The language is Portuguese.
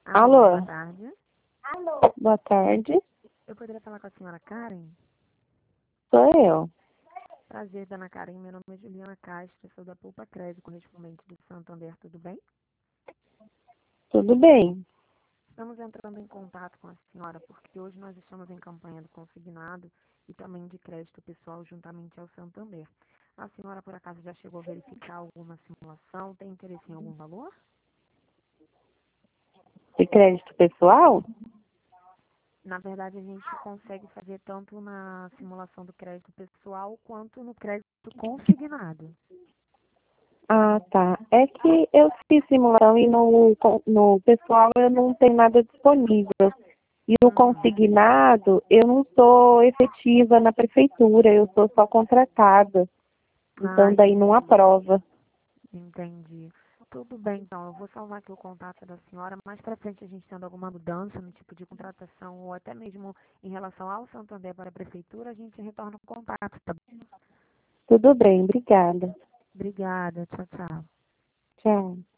Alô, Alô, boa tarde. boa tarde. Eu poderia falar com a senhora Karen? Sou eu. Prazer, dona Karen. Meu nome é Juliana Castro, sou da Poupa Crédito, correspondente do Santander, tudo bem? Tudo bem? Estamos entrando em contato com a senhora porque hoje nós estamos em campanha do consignado e também de crédito pessoal juntamente ao Santander. A senhora, por acaso, já chegou a verificar alguma simulação? Tem interesse em algum valor? De crédito pessoal? Na verdade, a gente consegue fazer tanto na simulação do crédito pessoal quanto no crédito consignado. Ah, tá. É que eu fiz simulação e no pessoal eu não tenho nada disponível. E no Uhum. consignado eu não sou efetiva na prefeitura, eu sou só contratada. Ah, Então daí não entendi. aprova. Entendi. Tudo bem, então. Eu vou salvar aqui o contato da senhora. Mais para frente, a gente tendo alguma mudança no tipo de contratação ou até mesmo em relação ao Santander para a prefeitura, a gente retorna o contato, tá bom? Tudo bem, obrigada. Obrigada. Tchau, tchau. Tchau.